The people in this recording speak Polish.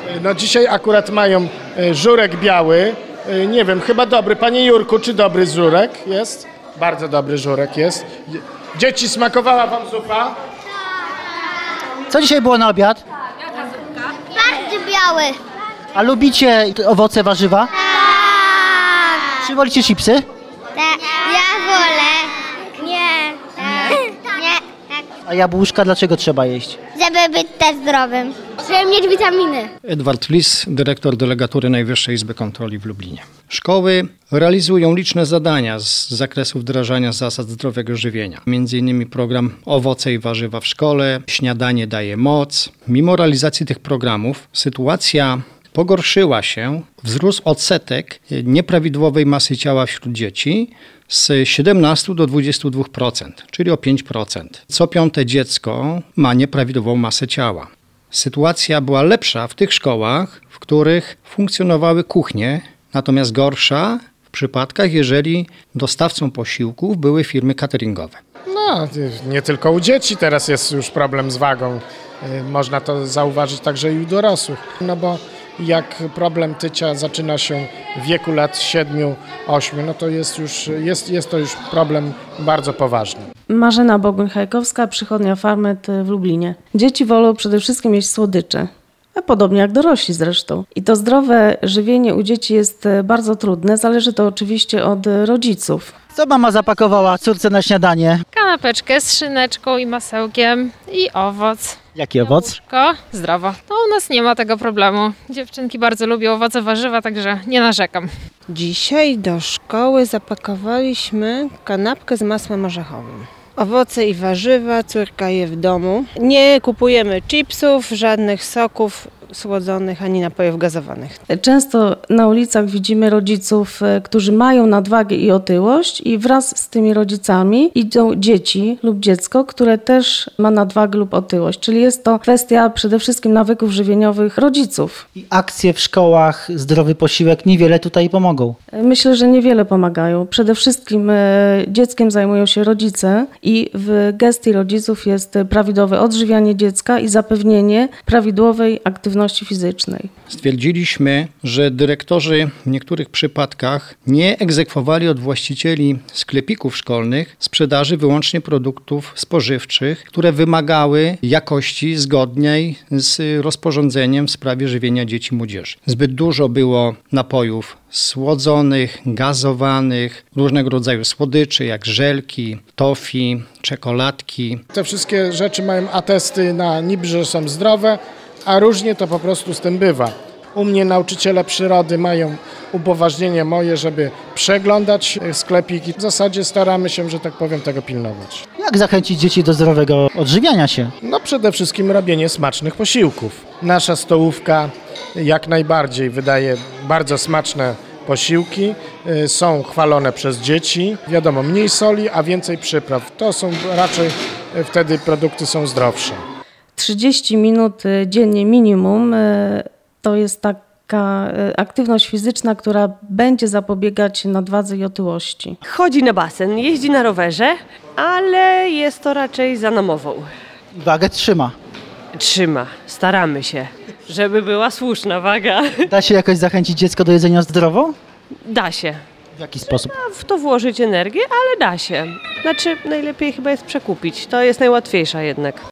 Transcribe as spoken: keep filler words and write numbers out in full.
No dzisiaj akurat mają żurek biały, nie wiem, chyba dobry. Panie Jurku, czy dobry żurek jest? Bardzo dobry żurek jest. Dzieci, smakowała wam zupa? Co dzisiaj było na obiad? Bardzo biały. A lubicie owoce, warzywa? Tak. Czy wolicie chipsy? Tak. Ja wolę. Nie. Nie. Tak. A jabłuszka dlaczego trzeba jeść? Żeby być też zdrowym. Żeby mieć witaminy. Edward Lis, dyrektor delegatury Najwyższej Izby Kontroli w Lublinie. Szkoły realizują liczne zadania z zakresu wdrażania zasad zdrowego żywienia. Między innymi program Owoce i warzywa w szkole, Śniadanie daje moc. Mimo realizacji tych programów sytuacja pogorszyła się, wzrósł odsetek nieprawidłowej masy ciała wśród dzieci z siedemnastu do dwudziestu dwóch procent, czyli o pięć procent. Co piąte dziecko ma nieprawidłową masę ciała. Sytuacja była lepsza w tych szkołach, w których funkcjonowały kuchnie, natomiast gorsza w przypadkach, jeżeli dostawcą posiłków były firmy cateringowe. No, nie tylko u dzieci teraz jest już problem z wagą. Można to zauważyć także i u dorosłych. No bo jak problem tycia zaczyna się w wieku lat siedmiu, ośmiu, no to jest już jest, jest to już problem bardzo poważny. Marzena Boguń-Hajkowska, przychodnia Farmet w Lublinie. Dzieci wolą przede wszystkim jeść słodycze, a podobnie jak dorośli zresztą. I to zdrowe żywienie u dzieci jest bardzo trudne, zależy to oczywiście od rodziców. Co mama zapakowała córce na śniadanie? Kanapeczkę z szyneczką i masełkiem i owoc. Jaki owoc? Jabłuszko, zdrowo. No u nas nie ma tego problemu. Dziewczynki bardzo lubią owoce, warzywa, także nie narzekam. Dzisiaj do szkoły zapakowaliśmy kanapkę z masłem orzechowym. Owoce i warzywa, córka je w domu. Nie kupujemy chipsów, żadnych soków słodzonych ani napojów gazowanych. Często na ulicach widzimy rodziców, którzy mają nadwagę i otyłość i wraz z tymi rodzicami idą dzieci lub dziecko, które też ma nadwagę lub otyłość. Czyli jest to kwestia przede wszystkim nawyków żywieniowych rodziców. I akcje w szkołach, zdrowy posiłek niewiele tutaj pomogą. Myślę, że niewiele pomagają. Przede wszystkim dzieckiem zajmują się rodzice i w gestii rodziców jest prawidłowe odżywianie dziecka i zapewnienie prawidłowej aktywności fizycznej. Stwierdziliśmy, że dyrektorzy w niektórych przypadkach nie egzekwowali od właścicieli sklepików szkolnych sprzedaży wyłącznie produktów spożywczych, które wymagały jakości zgodnej z rozporządzeniem w sprawie żywienia dzieci i młodzieży. Zbyt dużo było napojów słodzonych, gazowanych, różnego rodzaju słodyczy jak żelki, tofi, czekoladki. Te wszystkie rzeczy mają atesty na niby, że są zdrowe, a różnie to po prostu z tym bywa. U mnie nauczyciele przyrody mają upoważnienie moje, żeby przeglądać sklepiki. W zasadzie staramy się, że tak powiem, tego pilnować. Jak zachęcić dzieci do zdrowego odżywiania się? No przede wszystkim robienie smacznych posiłków. Nasza stołówka jak najbardziej wydaje bardzo smaczne posiłki. Są chwalone przez dzieci. Wiadomo, mniej soli, a więcej przypraw. To są raczej wtedy produkty są zdrowsze. trzydzieści minut dziennie minimum to jest taka aktywność fizyczna, która będzie zapobiegać nadwadze i otyłości. Chodzi na basen, jeździ na rowerze, ale jest to raczej za namową. Wagę trzyma. Trzyma, staramy się, żeby była słuszna waga. Da się jakoś zachęcić dziecko do jedzenia zdrowo? Da się. W jaki sposób? W to włożyć energię, ale da się. Znaczy najlepiej chyba jest przekupić, to jest najłatwiejsza jednak.